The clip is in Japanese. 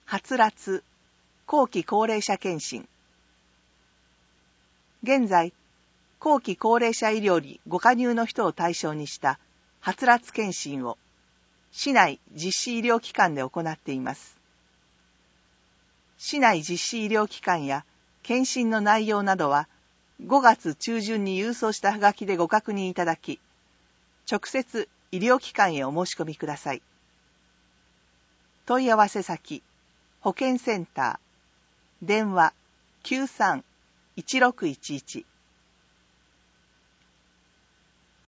はつらつ後期高齢者検診。現在、後期高齢者医療にご加入の人を対象にしたはつらつ検診を市内実施医療機関で行っています。市内実施医療機関や検診の内容などは5月中旬に郵送したはがきでご確認いただき、直接医療機関へお申し込みください。問い合わせ先、保健センター、電話 93-1611